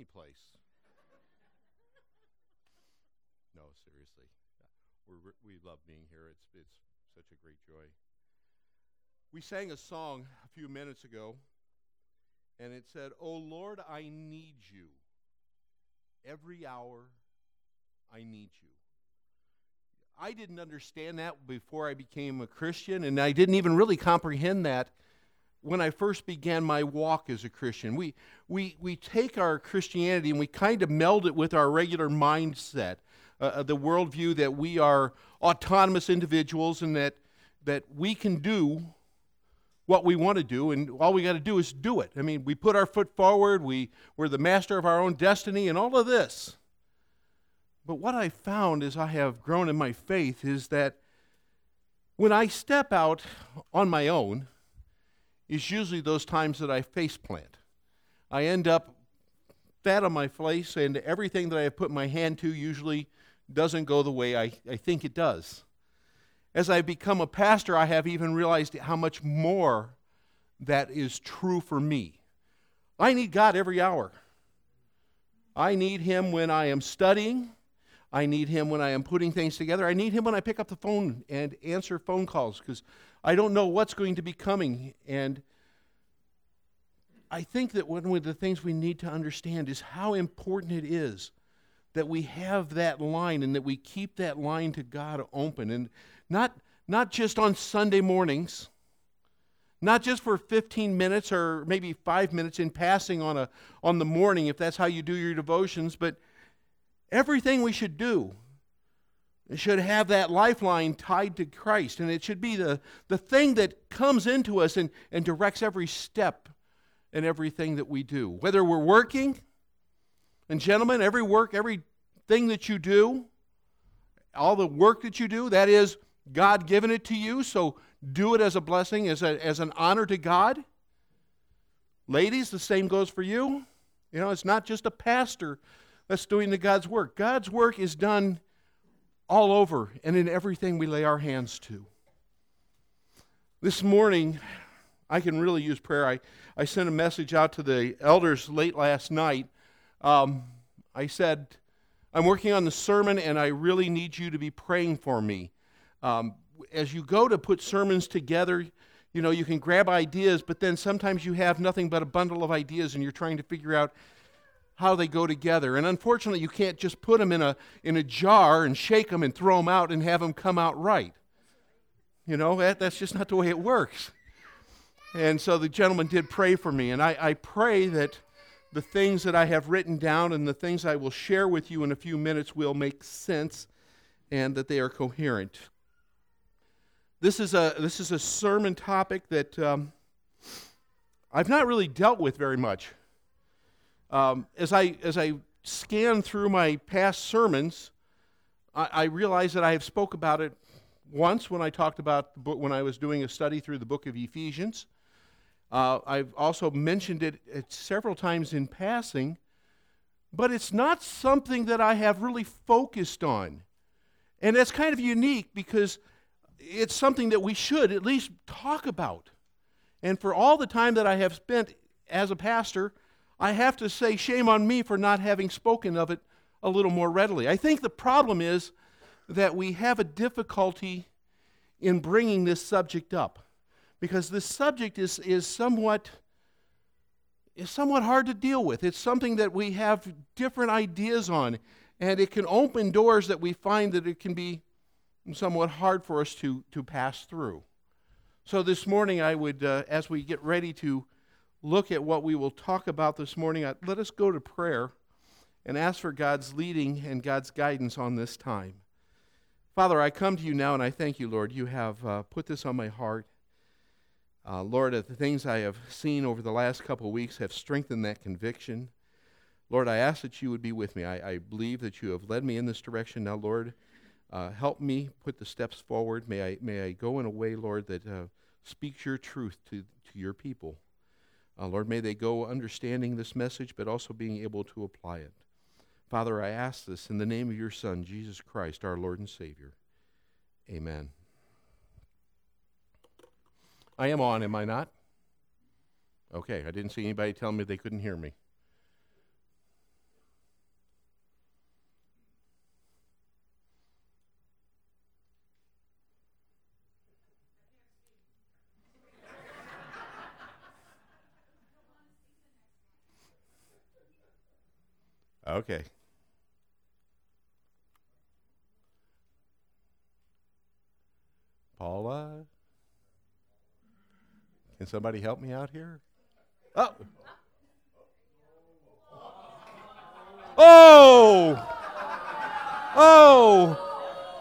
place. No, seriously. We love being here. It's such a great joy. We sang a song a few minutes ago, and it said, "Oh Lord, I need you. Every hour I need you." I didn't understand that before I became a Christian, and I didn't even really comprehend that when I first began my walk as a Christian. We take our Christianity and we kind of meld it with our regular mindset, the worldview that we are autonomous individuals and that we can do what we want to do, and all we got to do is do it. I mean, we put our foot forward, we're the master of our own destiny, and all of this. But what I found as I have grown in my faith is that when I step out on my own, is usually those times that I face plant. I end up flat on my face, and everything that I have put my hand to usually doesn't go the way I think it does. As I become a pastor, I have even realized how much more that is true for me. I need God every hour. I need Him when I am studying. I need Him when I am putting things together. I need Him when I pick up the phone and answer phone calls, because I don't know what's going to be coming. And I think that one of the things we need to understand is how important it is that we have that line and that we keep that line to God open. And not just on Sunday mornings, not just for 15 minutes or maybe 5 minutes in passing on the morning, if that's how you do your devotions, but everything we should do, it should have that lifeline tied to Christ, and it should be the thing that comes into us and directs every step and everything that we do. Whether we're working, and gentlemen, everything that you do, all the work that you do, that is God given it to you, so do it as a blessing, as an honor to God. Ladies, the same goes for you. You know, it's not just a pastor that's doing the God's work. God's work is done all over and in everything we lay our hands to. This morning, I can really use prayer. I sent a message out to the elders late last night. I said, I'm working on the sermon, and I really need you to be praying for me. As you go to put sermons together, you know, you can grab ideas, but then sometimes you have nothing but a bundle of ideas, and you're trying to figure out how they go together. And unfortunately, you can't just put them in a jar and shake them and throw them out and have them come out right. You know, that's just not the way it works. And so the gentleman did pray for me, and I pray that the things that I have written down and the things I will share with you in a few minutes will make sense and that they are coherent. This is a sermon topic that I've not really dealt with very much. As I scan through my past sermons, I realize that I have spoke about it once when I talked about the book, when I was doing a study through the book of Ephesians. I've also mentioned it several times in passing, but it's not something that I have really focused on. And that's kind of unique because it's something that we should at least talk about. And for all the time that I have spent as a pastor, I have to say shame on me for not having spoken of it a little more readily. I think the problem is that we have a difficulty in bringing this subject up, because this subject is somewhat hard to deal with. It's something that we have different ideas on, and it can open doors that we find that it can be somewhat hard for us to pass through. So this morning I would, as we get ready to look at what we will talk about this morning, let us go to prayer and ask for God's leading and God's guidance on this time. Father, I come to you now and I thank you, Lord. You have put this on my heart. Lord, the things I have seen over the last couple of weeks have strengthened that conviction. Lord, I ask that you would be with me. I believe that you have led me in this direction. Now, Lord, help me put the steps forward. May I go in a way, Lord, that speaks your truth to your people. Lord, may they go understanding this message, but also being able to apply it. Father, I ask this in the name of your Son, Jesus Christ, our Lord and Savior. Amen. I am on, am I not? Okay, I didn't see anybody tell me they couldn't hear me. Okay. Paula? Can somebody help me out here? Oh! Oh! Oh!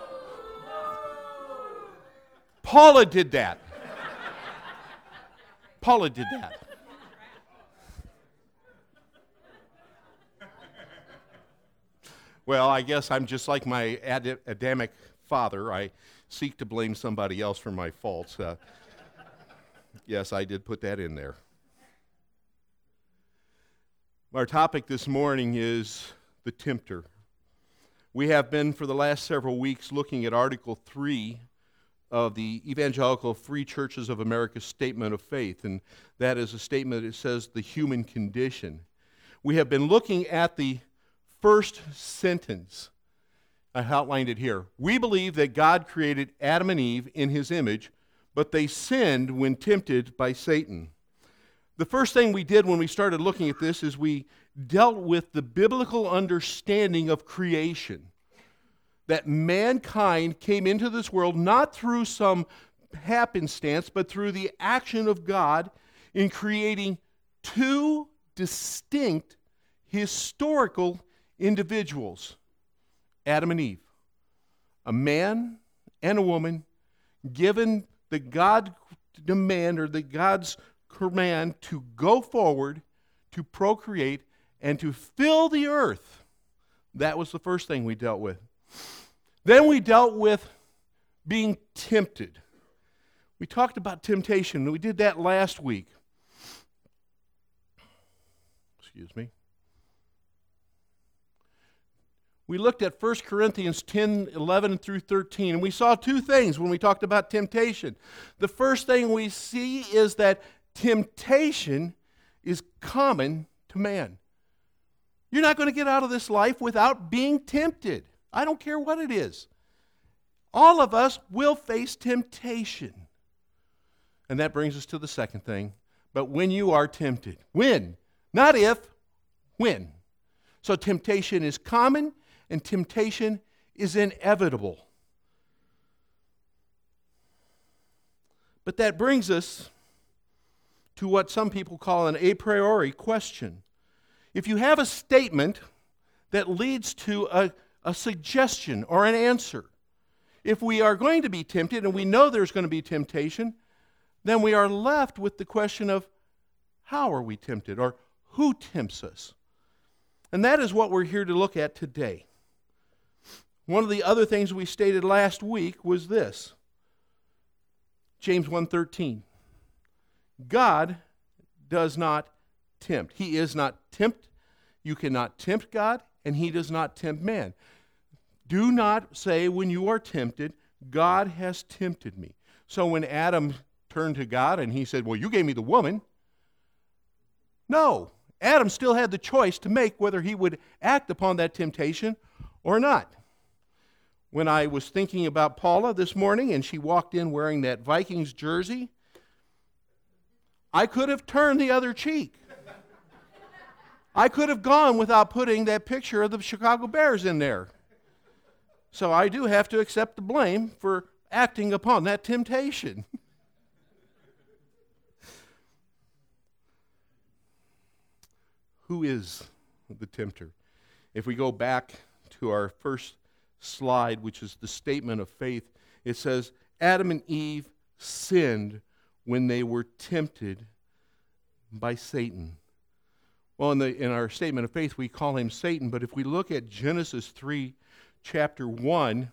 Paula did that. Paula did that. Well, I guess I'm just like my Adamic father. I seek to blame somebody else for my faults. Yes, I did put that in there. Our topic this morning is the tempter. We have been for the last several weeks looking at Article 3 of the Evangelical Free Churches of America Statement of Faith, and that is a statement that says the human condition. We have been looking at the first sentence. I outlined it here. We believe that God created Adam and Eve in his image, but they sinned when tempted by Satan. The first thing we did when we started looking at this is we dealt with the biblical understanding of creation. That mankind came into this world not through some happenstance, but through the action of God in creating two distinct historical individuals, Adam and Eve, a man and a woman, given the God demand or the God's command to go forward, to procreate, and to fill the earth. That was the first thing we dealt with. Then we dealt with being tempted. We talked about temptation. We did that last week. Excuse me. We looked at 1 Corinthians 10, 11 through 13, and we saw two things when we talked about temptation. The first thing we see is that temptation is common to man. You're not going to get out of this life without being tempted. I don't care what it is. All of us will face temptation. And that brings us to the second thing. But when you are tempted, when? Not if, when. So temptation is common, and temptation is inevitable. But that brings us to what some people call an a priori question. If you have a statement that leads to a suggestion or an answer, if we are going to be tempted and we know there's going to be temptation, then we are left with the question of how are we tempted or who tempts us? And that is what we're here to look at today. One of the other things we stated last week was this. James 1:13. God does not tempt. He is not tempt. You cannot tempt God, and he does not tempt man. Do not say when you are tempted, God has tempted me. So when Adam turned to God and he said, well, you gave me the woman. No, Adam still had the choice to make whether he would act upon that temptation or not. When I was thinking about Paula this morning and she walked in wearing that Vikings jersey, I could have turned the other cheek. I could have gone without putting that picture of the Chicago Bears in there. So I do have to accept the blame for acting upon that temptation. Who is the tempter? If we go back to our first slide, which is the statement of faith, it says, Adam and Eve sinned when they were tempted by Satan. Well, in our statement of faith, we call him Satan, but if we look at Genesis 3, chapter 1,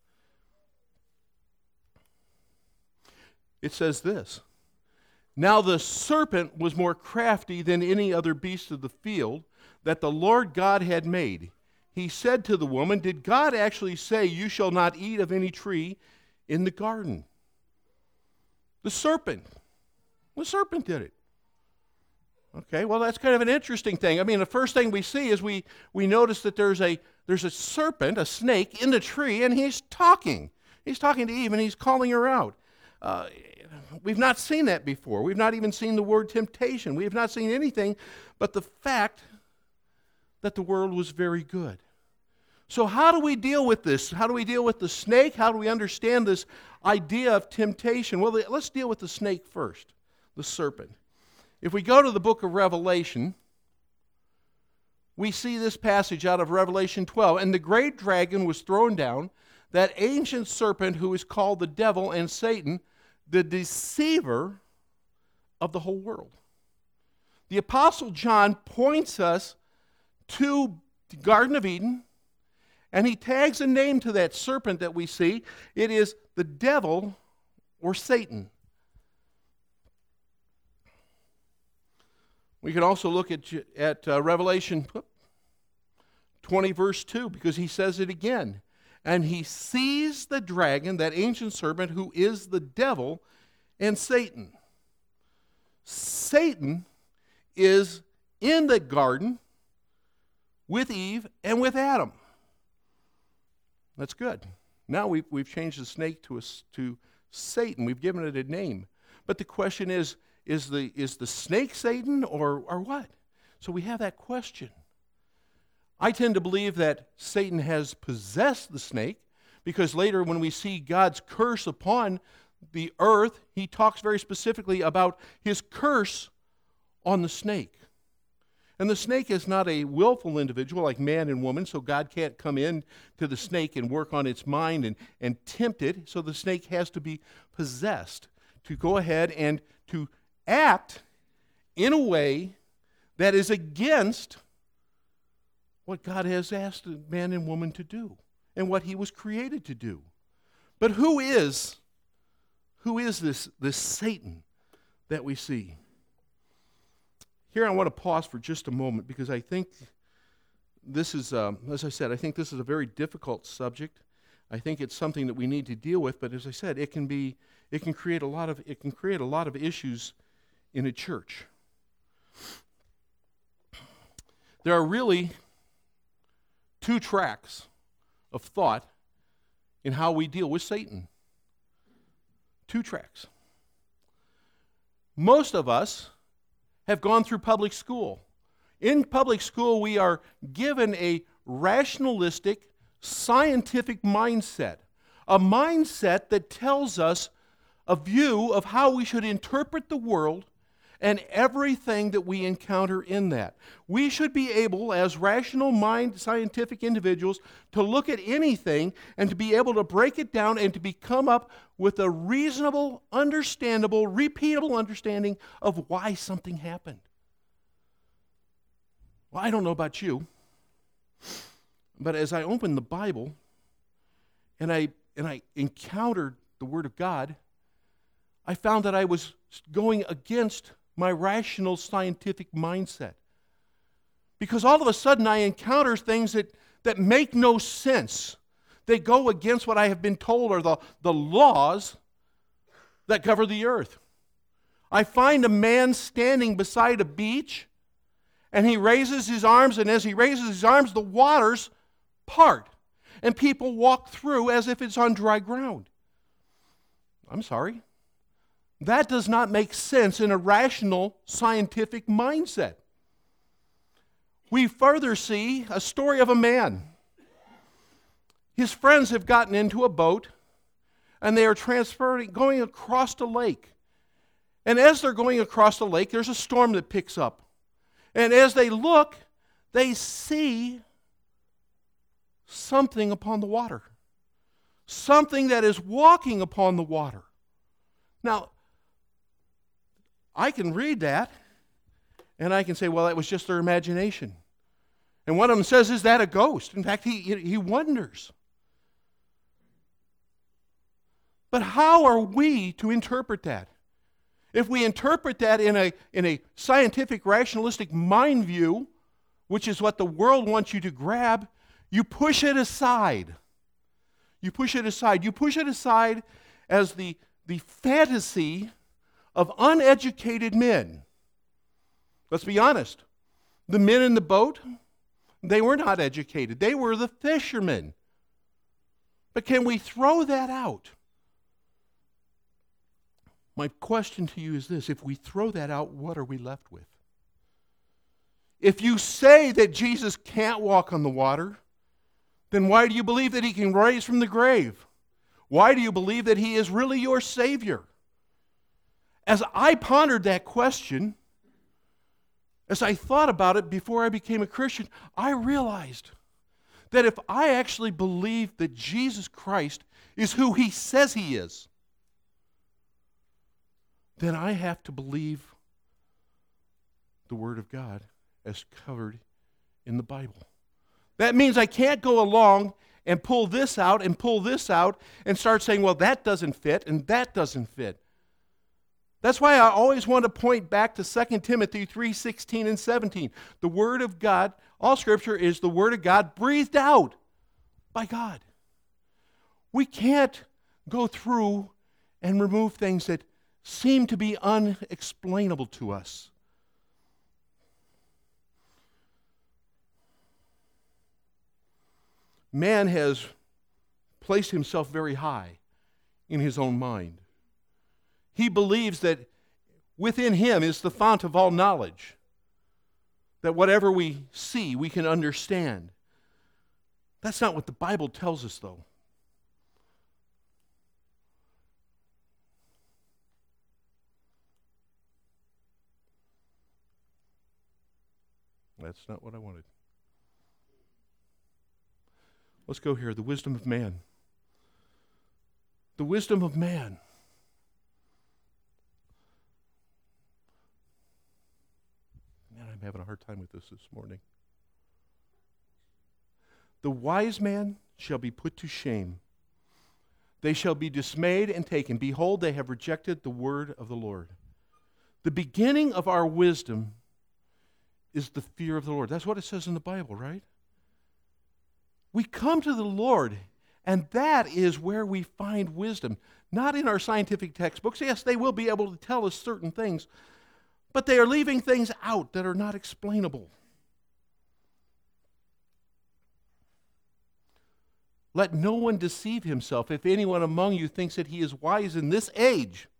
it says this, Now the serpent was more crafty than any other beast of the field that the Lord God had made. He said to the woman, Did God actually say, you shall not eat of any tree in the garden? The serpent did it. Okay, well, that's kind of an interesting thing. I mean, the first thing we see is we notice that there's a serpent, a snake, in the tree, and he's talking. He's talking to Eve, and he's calling her out. We've not seen that before. We've not even seen the word temptation. We have not seen anything but the fact that the world was very good. So how do we deal with this? How do we deal with the snake? How do we understand this idea of temptation? Well, let's deal with the snake first, the serpent. If we go to the book of Revelation, we see this passage out of Revelation 12. And the great dragon was thrown down, that ancient serpent who is called the devil and Satan, the deceiver of the whole world. The Apostle John points us to the Garden of Eden, and he tags a name to that serpent that we see. It is the devil or Satan. We can also look at Revelation 20, verse 2, because he says it again. And he sees the dragon, that ancient serpent, who is the devil and Satan. Satan is in the garden with Eve and with Adam. That's good. Now we've changed the snake to Satan. We've given it a name. But the question is the snake Satan or what? So we have that question. I tend to believe that Satan has possessed the snake, because later when we see God's curse upon the earth, he talks very specifically about his curse on the snake. And the snake is not a willful individual like man and woman, so God can't come in to the snake and work on its mind and tempt it. So the snake has to be possessed to go ahead and to act in a way that is against what God has asked man and woman to do and what he was created to do. But who is this Satan that we see? Here I want to pause for just a moment, because I think this is, as I said, I think this is a very difficult subject. I think it's something that we need to deal with, but as I said, it can create a lot of issues in a church. There are really two tracks of thought in how we deal with Satan. Two tracks. Most of us have gone through public school. In public school, we are given a rationalistic, scientific mindset, a mindset that tells us a view of how we should interpret the world and everything that we encounter in that. We should be able, as rational mind, scientific individuals, to look at anything and to be able to break it down and to come up with a reasonable, understandable, repeatable understanding of why something happened. Well, I don't know about you, but as I opened the Bible and I encountered the Word of God, I found that I was going against my rational scientific mindset. Because all of a sudden I encounter things that make no sense. They go against what I have been told are the laws that govern the earth. I find a man standing beside a beach, and he raises his arms, and as he raises his arms, the waters part, and people walk through as if it's on dry ground. I'm sorry. That does not make sense in a rational, scientific mindset. We further see a story of a man. His friends have gotten into a boat, and they are going across the lake. And as they're going across the lake, there's a storm that picks up. And as they look, they see something upon the water. Something that is walking upon the water. Now, I can read that, and I can say, well, that was just their imagination. And one of them says, is that a ghost? In fact, he wonders. But how are we to interpret that? If we interpret that in a scientific, rationalistic mind view, which is what the world wants you to grab, you push it aside. You push it aside. You push it aside as the fantasy of uneducated men. Let's be honest. The men in the boat, they were not educated. They were the fishermen. But can we throw that out? My question to you is this: if we throw that out, what are we left with? If you say that Jesus can't walk on the water, then why do you believe that he can rise from the grave? Why do you believe that he is really your Savior? As I pondered that question, as I thought about it before I became a Christian, I realized that if I actually believe that Jesus Christ is who he says he is, then I have to believe the Word of God as covered in the Bible. That means I can't go along and pull this out and pull this out and start saying, well, that doesn't fit and that doesn't fit. That's why I always want to point back to 2 Timothy 3:16 and 17. The Word of God, all Scripture is the Word of God breathed out by God. We can't go through and remove things that seem to be unexplainable to us. Man has placed himself very high in his own mind. He believes that within him is the fount of all knowledge, that whatever we see, we can understand. That's not what the Bible tells us, though. That's not what I wanted. Let's go here. The wisdom of man. The wisdom of man. Man, I'm having a hard time with this morning. The wise man shall be put to shame. They shall be dismayed and taken. Behold, they have rejected the word of the Lord. The beginning of our wisdom is the fear of the Lord. That's what it says in the Bible, right? We come to the Lord, and that is where we find wisdom. Not in our scientific textbooks. Yes, they will be able to tell us certain things, but they are leaving things out that are not explainable. Let no one deceive himself. If anyone among you thinks that he is wise in this age,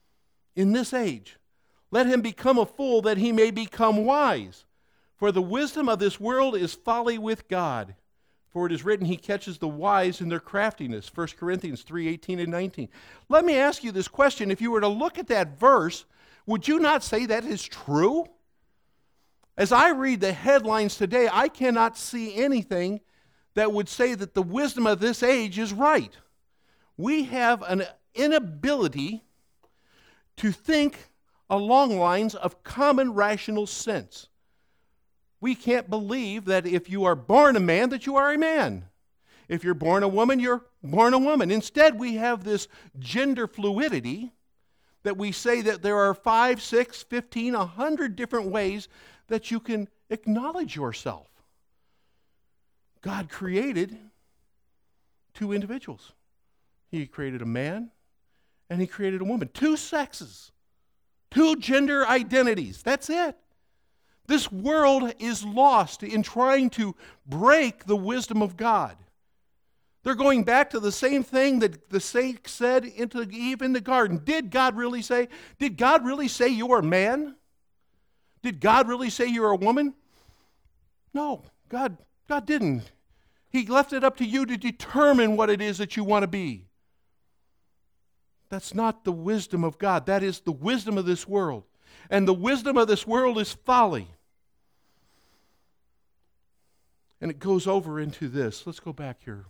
let him become a fool that he may become wise. For the wisdom of this world is folly with God. For it is written, he catches the wise in their craftiness. 1 Corinthians 3:18 and 19. Let me ask you this question. If you were to look at that verse, would you not say that is true? As I read the headlines today, I cannot see anything that would say that the wisdom of this age is right. We have an inability to think along lines of common rational sense. We can't believe that if you are born a man, that you are a man. If you're born a woman, you're born a woman. Instead, we have this gender fluidity that we say that there are 5, 6, 15, 100 different ways that you can acknowledge yourself. God created two individuals. He created a man and he created a woman. Two sexes, two gender identities. That's it. This world is lost in trying to break the wisdom of God. They're going back to the same thing that the snake said into Eve in the garden. Did God really say? Did God really say you are a man? Did God really say you're a woman? No, God didn't. He left it up to you to determine what it is that you want to be. That's not the wisdom of God. That is the wisdom of this world. And the wisdom of this world is folly. And it goes over into this. Let's go back here.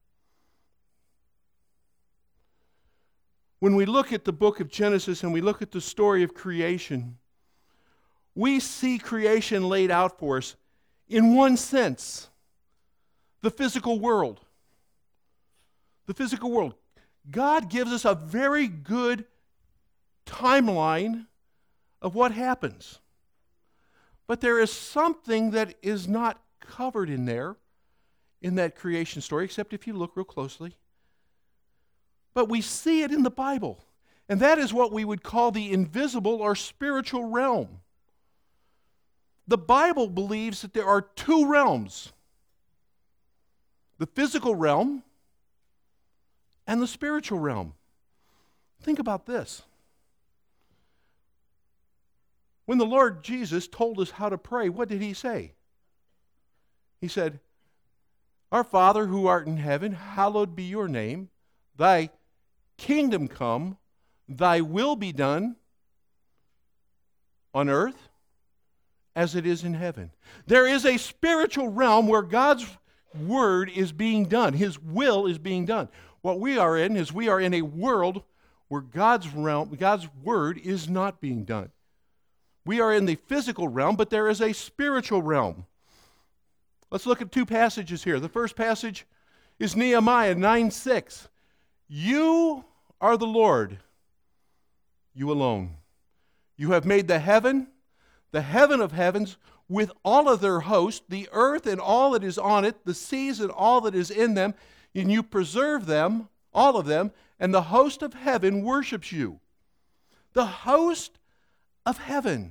When we look at the book of Genesis and we look at the story of creation, we see creation laid out for us in one sense. The physical world. The physical world. God gives us a very good timeline of what happens. But there is something that is not covered in there, in that creation story, except if you look real closely. But we see it in the Bible. And that is what we would call the invisible or spiritual realm. The Bible believes that there are two realms. The physical realm and the spiritual realm. Think about this. When the Lord Jesus told us how to pray, what did he say? He said, Our Father who art in heaven, hallowed be your name. Thy kingdom come, thy will be done on earth as it is in heaven. There is a spiritual realm where God's word is being done. His will is being done. What we are in is we are in a world where God's realm, God's word is not being done. We are in the physical realm, but there is a spiritual realm. Let's look at two passages here. The first passage is Nehemiah 9:6. You are the Lord, you alone. You have made the heaven of heavens, with all of their host, the earth and all that is on it, the seas and all that is in them, and you preserve them, all of them, and the host of heaven worships you. The host of heaven.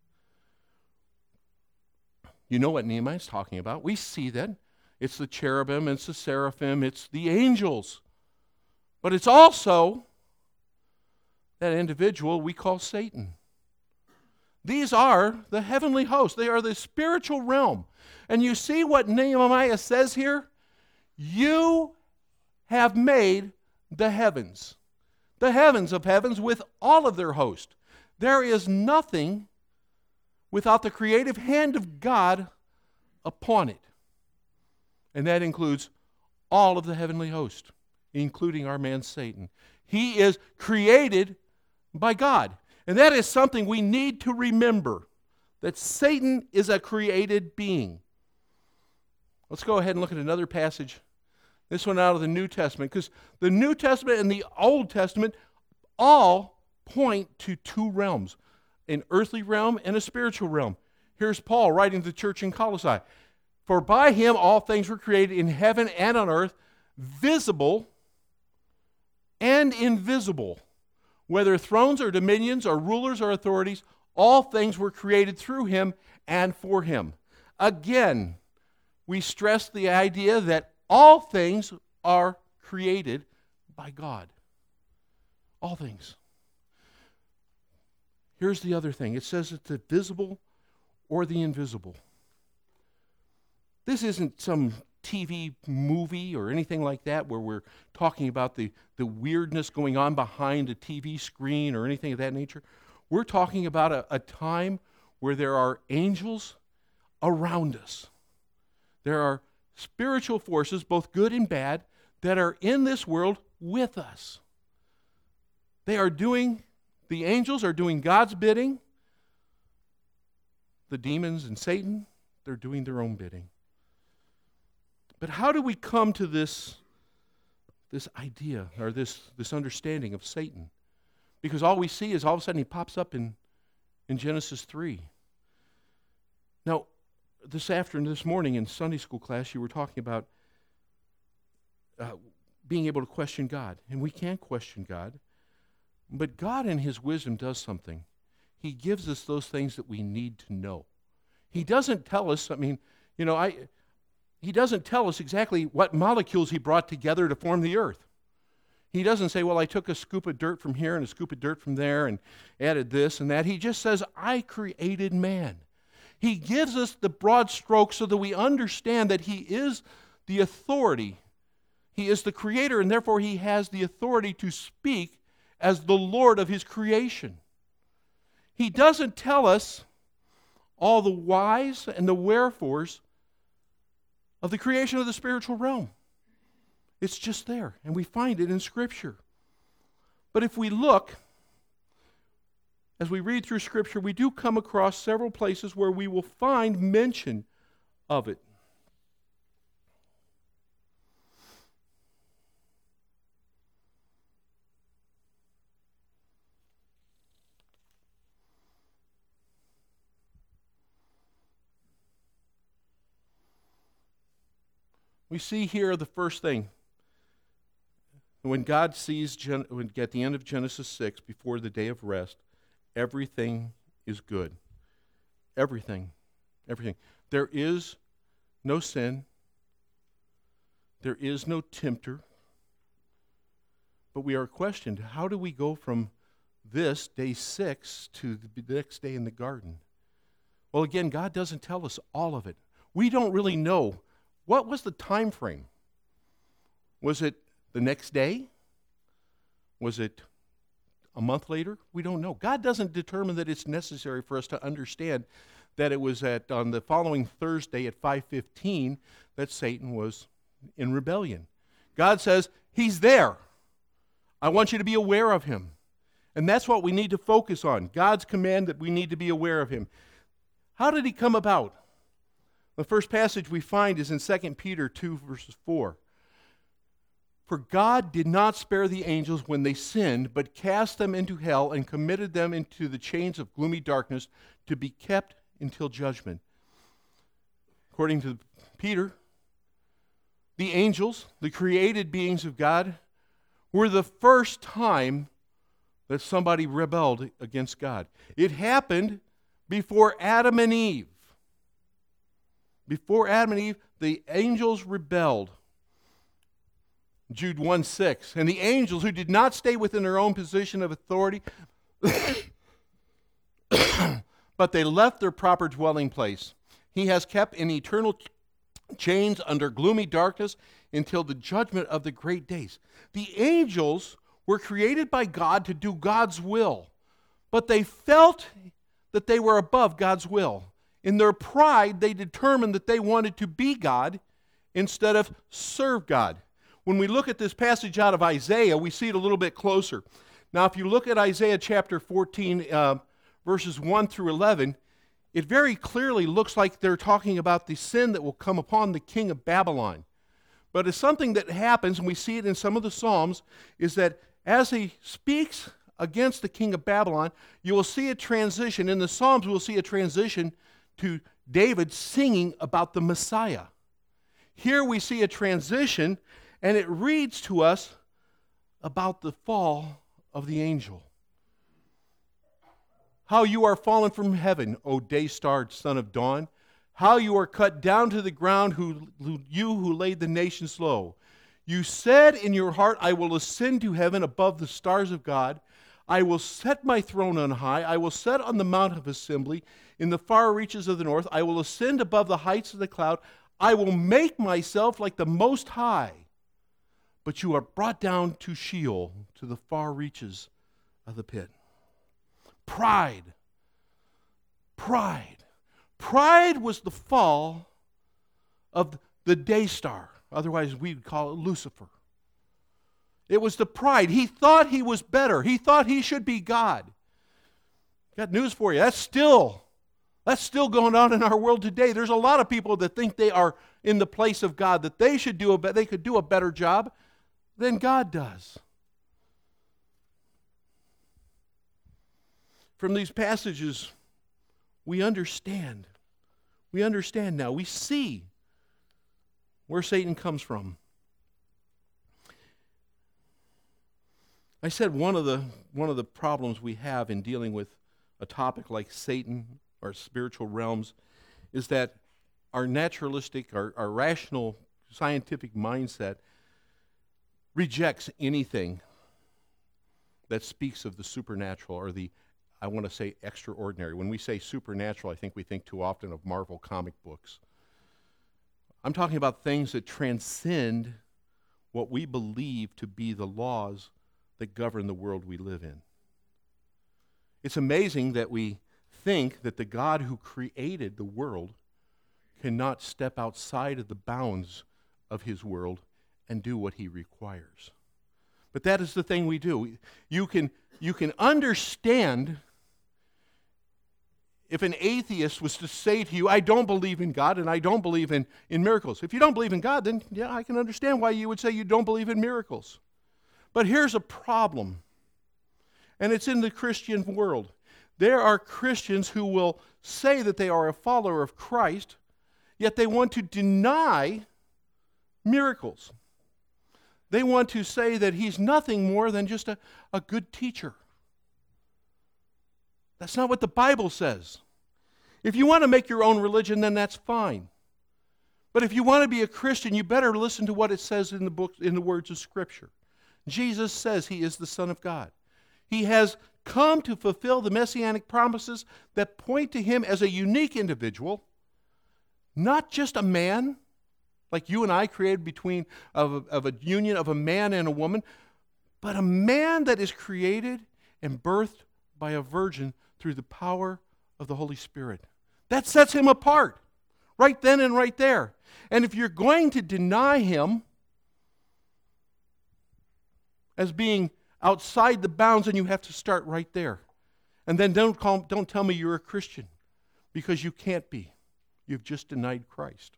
You know what Nehemiah is talking about. We see that. It's the cherubim, it's the seraphim, it's the angels. But it's also that individual we call Satan. These are the heavenly host. They are the spiritual realm. And you see what Nehemiah says here? You have made the heavens of heavens with all of their host. There is nothing without the creative hand of God upon it. And that includes all of the heavenly host, including our man Satan. He is created by God. And that is something we need to remember, that Satan is a created being. Let's go ahead and look at another passage, this one out of the New Testament, because the New Testament and the Old Testament all point to two realms, an earthly realm and a spiritual realm. Here's Paul writing to the church in Colossae. For by him all things were created in heaven and on earth, visible and invisible. Whether thrones or dominions or rulers or authorities, all things were created through him and for him. Again, we stress the idea that all things are created by God. All things. Here's the other thing. It says it's the visible or the invisible. This isn't some TV movie or anything like that where we're talking about the weirdness going on behind a TV screen or anything of that nature. We're talking about a time where there are angels around us. There are spiritual forces, both good and bad, that are in this world with us. The angels are doing God's bidding. The demons and Satan, they're doing their own bidding. But how do we come to this idea or this understanding of Satan? Because all we see is all of a sudden he pops up in Genesis 3. Now, this morning in Sunday school class, you were talking about being able to question God. And we can question God. But God in his wisdom does something. He gives us those things that we need to know. He doesn't tell us, he doesn't tell us exactly what molecules he brought together to form the earth. He doesn't say, well, I took a scoop of dirt from here and a scoop of dirt from there and added this and that. He just says, I created man. He gives us the broad strokes so that we understand that he is the authority. He is the creator, and therefore he has the authority to speak as the Lord of his creation. He doesn't tell us all the whys and the wherefores of the creation of the spiritual realm. It's just there, and we find it in Scripture. But if we look, as we read through Scripture, we do come across several places where we will find mention of it. We see here the first thing. When God sees, at the end of Genesis 6, before the day of rest, everything is good. Everything. Everything. There is no sin. There is no tempter. But we are questioned, how do we go from this, day 6, to the next day in the garden? Well, again, God doesn't tell us all of it. We don't really know. What was the time frame? Was it the next day? Was it a month later? We don't know. God doesn't determine that it's necessary for us to understand that it was on the following Thursday at 5:15 that Satan was in rebellion. God says, he's there. I want you to be aware of him. And that's what we need to focus on. God's command that we need to be aware of him. How did he come about? The first passage we find is in 2 Peter 2, verses 4. For God did not spare the angels when they sinned, but cast them into hell and committed them into the chains of gloomy darkness to be kept until judgment. According to Peter, the angels, the created beings of God, were the first time that somebody rebelled against God. It happened before Adam and Eve. Before Adam and Eve, the angels rebelled. Jude 1:6. And the angels who did not stay within their own position of authority, but they left their proper dwelling place, he has kept in eternal chains under gloomy darkness until the judgment of the great days. The angels were created by God to do God's will, but they felt that they were above God's will. In their pride, they determined that they wanted to be God instead of serve God. When we look at this passage out of Isaiah, we see it a little bit closer. Now, if you look at Isaiah chapter 14, verses 1 through 11, it very clearly looks like they're talking about the sin that will come upon the king of Babylon. But it's something that happens, and we see it in some of the Psalms, is that as he speaks against the king of Babylon, you will see a transition. In the Psalms, we'll see a transition to David singing about the Messiah. Here we see a transition, and it reads to us about the fall of the angel. How you are fallen from heaven, O day-starred son of dawn. How you are cut down to the ground, you who laid the nations low. You said in your heart, I will ascend to heaven above the stars of God. I will set my throne on high. I will set on the mount of assembly in the far reaches of the north. I will ascend above the heights of the cloud. I will make myself like the Most High. But you are brought down to Sheol, to the far reaches of the pit. Pride. Pride. Pride was the fall of the day star. Otherwise, we would call it Lucifer. It was the pride. He thought he was better. He thought he should be God. Got news for you. That's still going on in our world today. There's a lot of people that think they are in the place of God, that they could do a better job than God does. From these passages, we understand. We understand now. We see where Satan comes from. I said one of the problems we have in dealing with a topic like Satan or spiritual realms is that our naturalistic, our rational, scientific mindset rejects anything that speaks of the supernatural or the, I want to say, extraordinary. When we say supernatural, I think we think too often of Marvel comic books. I'm talking about things that transcend what we believe to be the laws that govern the world we live in. It's amazing that we think that the God who created the world cannot step outside of the bounds of his world and do what he requires. But that is the thing we do. You can understand if an atheist was to say to you, I don't believe in God and I don't believe in miracles. If you don't believe in God, then yeah, I can understand why you would say you don't believe in miracles. But here's a problem, and it's in the Christian world. There are Christians who will say that they are a follower of Christ, yet they want to deny miracles. They want to say that he's nothing more than just a good teacher. That's not what the Bible says. If you want to make your own religion, then that's fine. But if you want to be a Christian, you better listen to what it says in the words of Scripture. Jesus says he is the Son of God. He has come to fulfill the messianic promises that point to him as a unique individual, not just a man, like you and I created of a union of a man and a woman, but a man that is created and birthed by a virgin through the power of the Holy Spirit. That sets him apart, right then and right there. And if you're going to deny him as being outside the bounds, then you have to start right there. And then don't tell me you're a Christian, because you can't be. You've just denied Christ.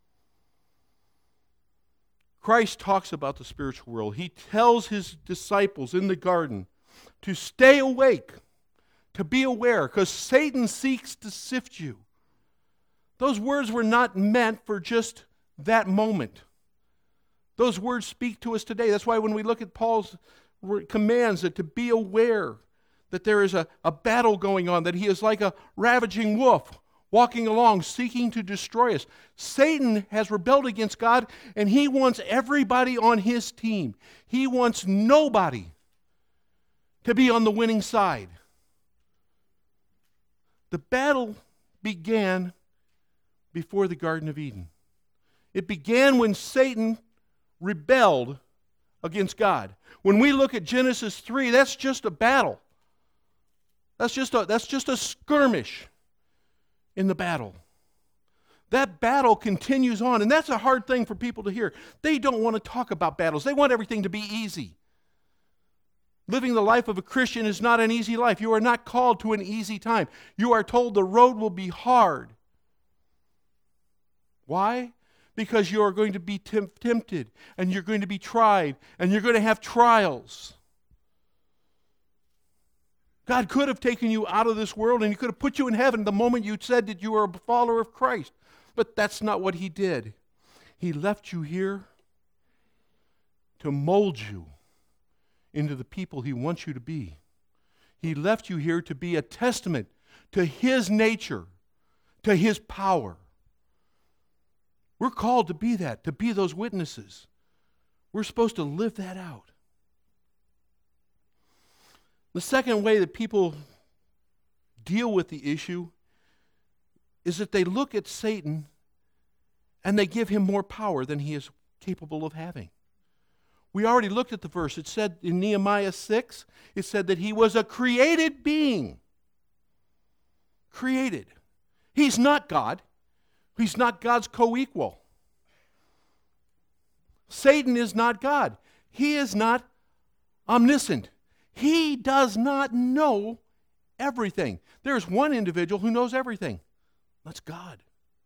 Christ talks about the spiritual world. He tells his disciples in the garden to stay awake, to be aware, because Satan seeks to sift you. Those words were not meant for just that moment. Those words speak to us today. That's why when we look at Paul's commands that to be aware that there is a battle going on, that he is like a ravaging wolf walking along, seeking to destroy us. Satan has rebelled against God, and he wants everybody on his team. He wants nobody to be on the winning side. The battle began before the Garden of Eden. It began when Satan rebelled against God. When we look at Genesis 3, that's just a battle. That's just a skirmish in the battle. That battle continues on, and that's a hard thing for people to hear. They don't want to talk about battles. They want everything to be easy. Living the life of a Christian is not an easy life. You are not called to an easy time. You are told the road will be hard. Why? Because you are going to be tempted, and you're going to be tried, and you're going to have trials. God could have taken you out of this world, and he could have put you in heaven the moment you said that you were a follower of Christ. But that's not what he did. He left you here to mold you into the people he wants you to be. He left you here to be a testament to his nature, to his power. We're called to be that, to be those witnesses. We're supposed to live that out. The second way that people deal with the issue is that they look at Satan and they give him more power than he is capable of having. We already looked at the verse. It said in Nehemiah 6, it said that he was a created being. Created. He's not God. He's not God's co-equal. Satan is not God. He is not omniscient. He does not know everything. There's one individual who knows everything. That's God.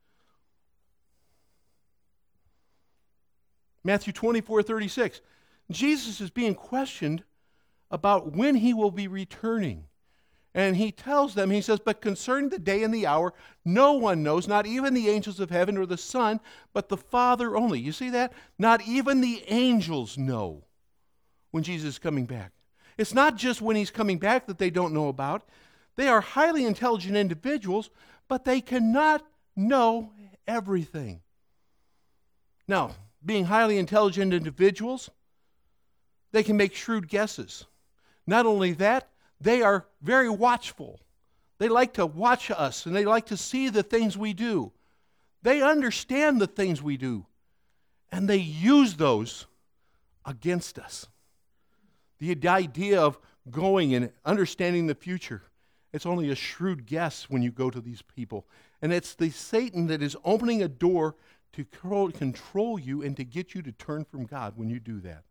Matthew 24:36. Jesus is being questioned about when he will be returning. And he tells them, he says, but concerning the day and the hour, no one knows, not even the angels of heaven or the Son, but the Father only. You see that? Not even the angels know when Jesus is coming back. It's not just when he's coming back that they don't know about. They are highly intelligent individuals, but they cannot know everything. Now, being highly intelligent individuals, they can make shrewd guesses. Not only that, they are very watchful. They like to watch us, and they like to see the things we do. They understand the things we do, and they use those against us. The idea of going and understanding the future, it's only a shrewd guess when you go to these people. And it's the Satan that is opening a door to control you and to get you to turn from God when you do that.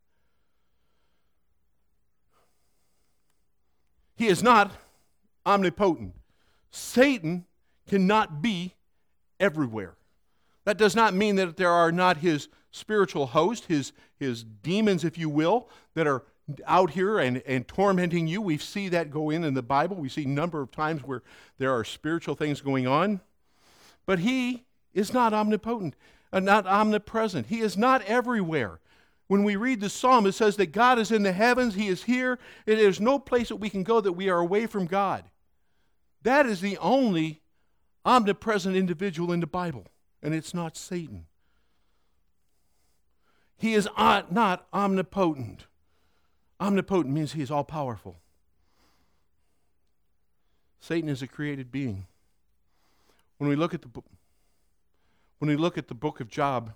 He is not omnipotent. Satan cannot be everywhere. That does not mean that there are not his spiritual host, his demons, if you will, that are out here and tormenting you. We see that go in the Bible. We see a number of times where there are spiritual things going on. But he is not omnipotent, not omnipresent. He is not everywhere. When we read the psalm, it says that God is in the heavens, he is here, and there's no place that we can go that we are away from God. That is the only omnipresent individual in the Bible, and it's not Satan. He is not omnipotent. Omnipotent means he is all-powerful. Satan is a created being. When we look at the book of Job,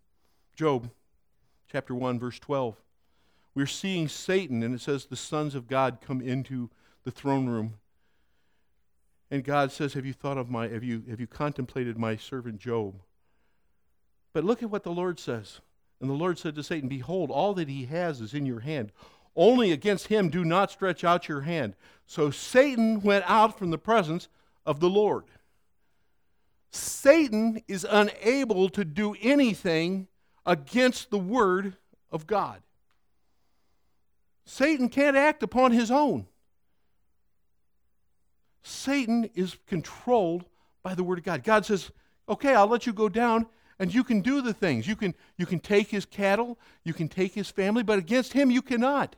chapter 1, verse 12, we're seeing Satan, and it says the sons of God come into the throne room. And God says, have you contemplated my servant Job? But look at what the Lord says. And the Lord said to Satan, behold, all that he has is in your hand. Only against him do not stretch out your hand. So Satan went out from the presence of the Lord. Satan is unable to do anything against the word of God. Satan can't act upon his own. Satan is controlled by the word of God. God says, okay, I'll let you go down and you can do the things. You can take his cattle, you can take his family, but against him you cannot.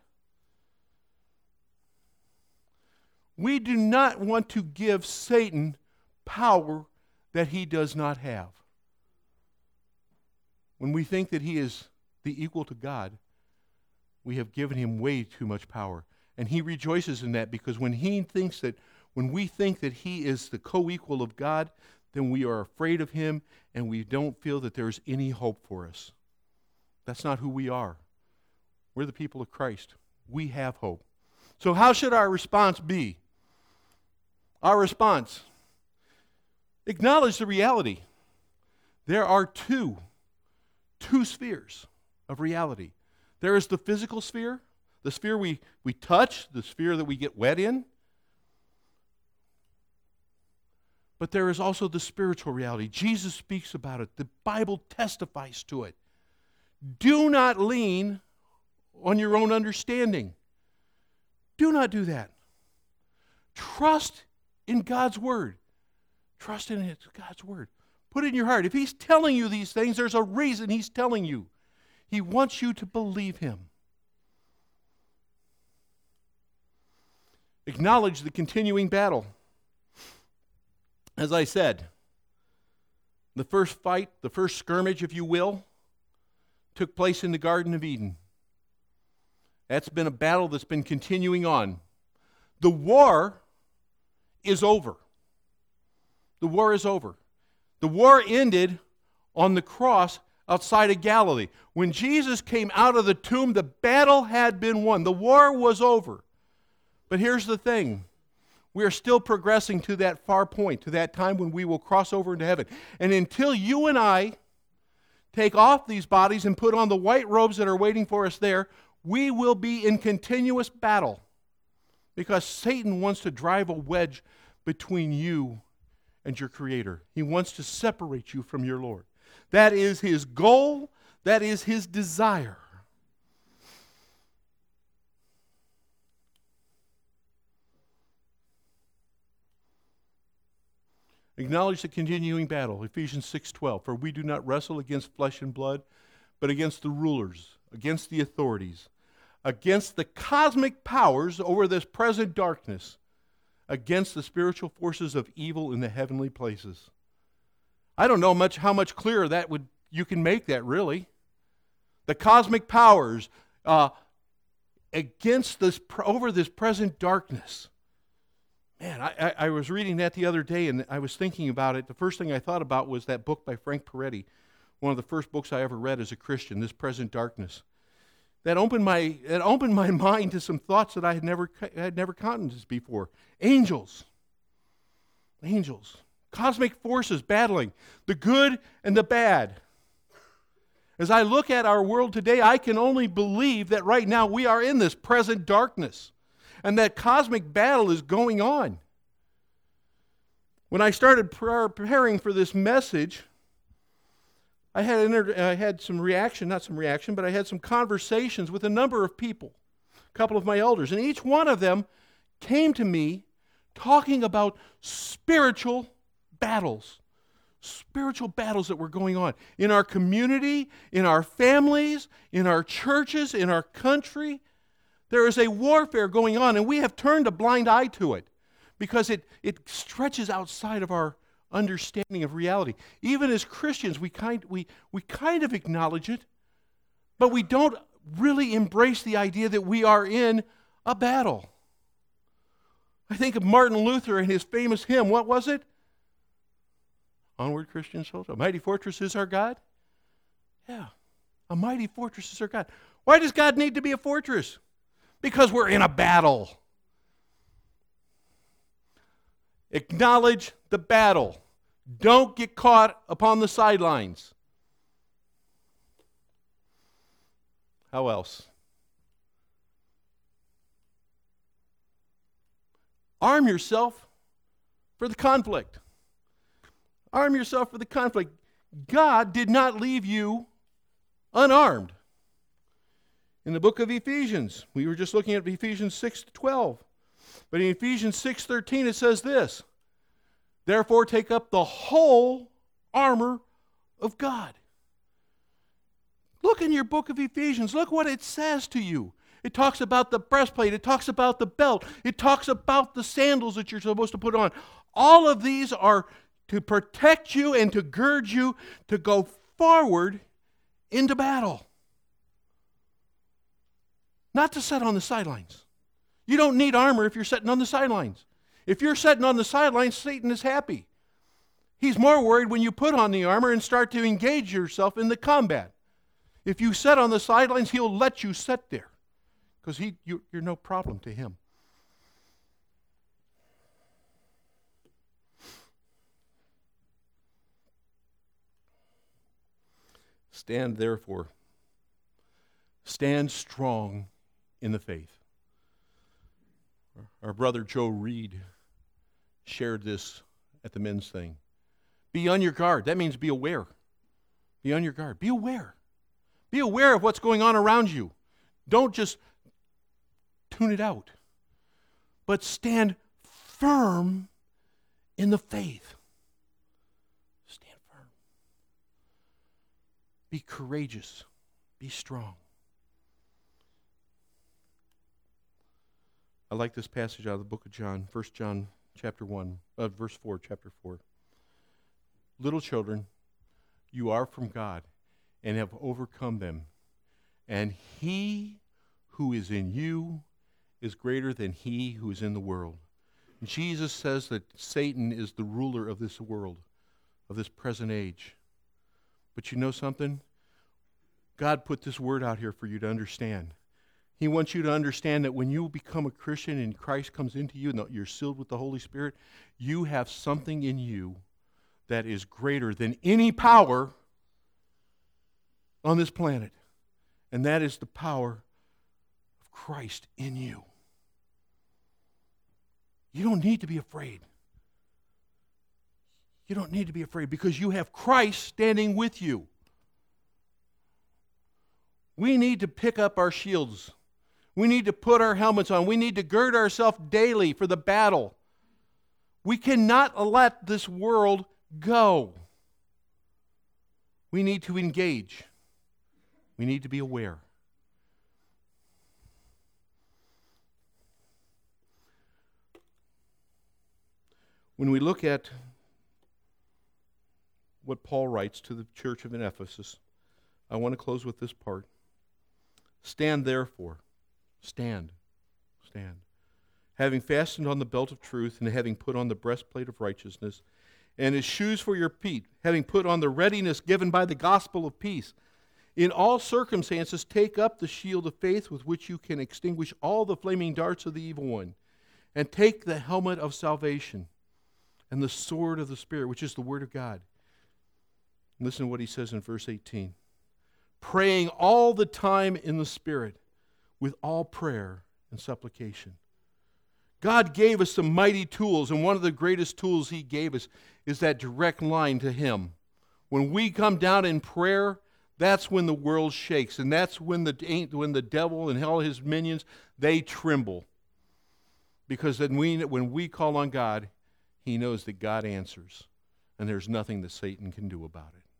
We do not want to give Satan power that he does not have. When we think that he is the equal to God, we have given him way too much power. And he rejoices in that, because when we think that he is the co-equal of God, then we are afraid of him and we don't feel that there's any hope for us. That's not who we are. We're the people of Christ. We have hope. So how should our response be? Our response: acknowledge the reality. There are two spheres of reality. There is the physical sphere, the sphere we touch, the sphere that we get wet in. But there is also the spiritual reality. Jesus speaks about it. The Bible testifies to it. Do not lean on your own understanding. Do not do that. Trust in God's Word. Trust in God's Word. Put it in your heart. If He's telling you these things, there's a reason He's telling you. He wants you to believe Him. Acknowledge the continuing battle. As I said, the first fight, the first skirmish, if you will, took place in the Garden of Eden. That's been a battle that's been continuing on. The war is over. The war is over. The war ended on the cross outside of Galilee. When Jesus came out of the tomb, the battle had been won. The war was over. But here's the thing. We are still progressing to that far point, to that time when we will cross over into heaven. And until you and I take off these bodies and put on the white robes that are waiting for us there, we will be in continuous battle, because Satan wants to drive a wedge between you and your Creator. He wants to separate you from your Lord. That is his goal. That is his desire. Acknowledge the continuing battle, Ephesians 6:12. For we do not wrestle against flesh and blood, but against the rulers, against the authorities, against the cosmic powers over this present darkness, against the spiritual forces of evil in the heavenly places. I don't know how much clearer you can make that, really. The cosmic powers over this present darkness. Man, I was reading that the other day, and I was thinking about it. The first thing I thought about was that book by Frank Peretti, one of the first books I ever read as a Christian, This Present Darkness. That opened my mind to some thoughts that I had never contemplated before. Angels, cosmic forces battling, the good and the bad. As I look at our world today, I can only believe that right now we are in this present darkness, and that cosmic battle is going on. When I started preparing for this message, I had some conversations with a number of people, a couple of my elders, and each one of them came to me talking about spiritual battles that were going on in our community, in our families, in our churches, in our country. There is a warfare going on, and we have turned a blind eye to it because it stretches outside of our understanding of reality. Even as Christians, we kind of acknowledge it, but we don't really embrace the idea that we are in a battle. I think of Martin Luther and his famous hymn. What was it? Onward, Christian soldier. A mighty fortress is our God. Yeah, a mighty fortress is our God. Why does God need to be a fortress? Because we're in a battle. Acknowledge the battle. Don't get caught upon the sidelines. How else? Arm yourself for the conflict. Arm yourself for the conflict. God did not leave you unarmed. In the book of Ephesians, we were just looking at Ephesians 6:12. But in Ephesians 6:13 it says this, therefore take up the whole armor of God. Look in your book of Ephesians. Look what it says to you. It talks about the breastplate. It talks about the belt. It talks about the sandals that you're supposed to put on. All of these are to protect you and to gird you to go forward into battle. Not to sit on the sidelines. You don't need armor if you're sitting on the sidelines. If you're sitting on the sidelines, Satan is happy. He's more worried when you put on the armor and start to engage yourself in the combat. If you sit on the sidelines, he'll let you sit there because you're no problem to him. Stand therefore. Stand strong in the faith. Our brother Joe Reed shared this at the men's thing. Be on your guard. That means be aware. Be on your guard. Be aware. Be aware of what's going on around you. Don't just tune it out. But stand firm in the faith. Stand firm. Be courageous. Be strong. I like this passage out of the book of John, 1 John chapter 1, verse 4, chapter 4. Little children, you are from God and have overcome them. And he who is in you is greater than he who is in the world. And Jesus says that Satan is the ruler of this world, of this present age. But you know something? God put this word out here for you to understand. He wants you to understand that when you become a Christian and Christ comes into you and you're sealed with the Holy Spirit, you have something in you that is greater than any power on this planet. And that is the power of Christ in you. You don't need to be afraid. You don't need to be afraid because you have Christ standing with you. We need to pick up our shields. We need to put our helmets on. We need to gird ourselves daily for the battle. We cannot let this world go. We need to engage. We need to be aware. When we look at what Paul writes to the church of Ephesus, I want to close with this part. Stand therefore. Stand. Having fastened on the belt of truth, and having put on the breastplate of righteousness, and as shoes for your feet, having put on the readiness given by the gospel of peace. In all circumstances, take up the shield of faith with which you can extinguish all the flaming darts of the evil one, and take the helmet of salvation and the sword of the Spirit, which is the Word of God. And listen to what he says in verse 18. Praying all the time in the Spirit, with all prayer and supplication. God gave us some mighty tools, and one of the greatest tools he gave us is that direct line to him. When we come down in prayer, that's when the world shakes, and that's when the devil and all his minions, they tremble. Because then when we call on God, he knows that God answers, and there's nothing that Satan can do about it.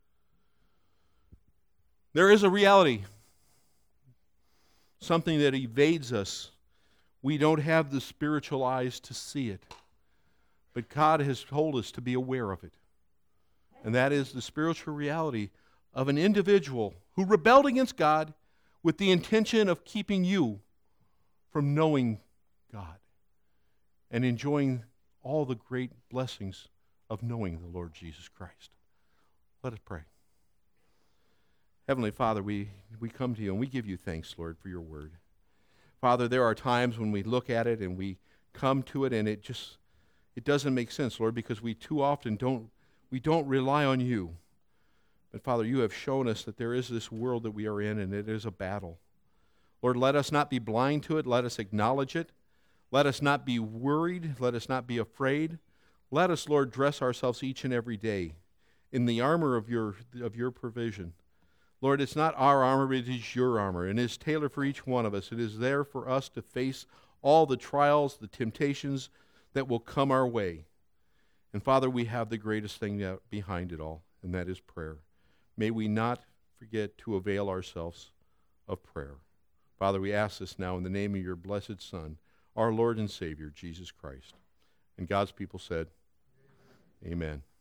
There is a reality, something that evades us. We don't have the spiritual eyes to see it. But God has told us to be aware of it. And that is the spiritual reality of an individual who rebelled against God with the intention of keeping you from knowing God and enjoying all the great blessings of knowing the Lord Jesus Christ. Let us pray. Heavenly Father, we come to you and we give you thanks, Lord, for your word. Father, there are times when we look at it and we come to it and it doesn't make sense, Lord, because we too often don't rely on you. But Father, you have shown us that there is this world that we are in and it is a battle. Lord, let us not be blind to it. Let us acknowledge it. Let us not be worried. Let us not be afraid. Let us, Lord, dress ourselves each and every day in the armor of your provision. Lord, it's not our armor, it is your armor, and it is tailored for each one of us. It is there for us to face all the trials, the temptations that will come our way. And Father, we have the greatest thing behind it all, and that is prayer. May we not forget to avail ourselves of prayer. Father, we ask this now in the name of your blessed Son, our Lord and Savior, Jesus Christ. And God's people said, Amen.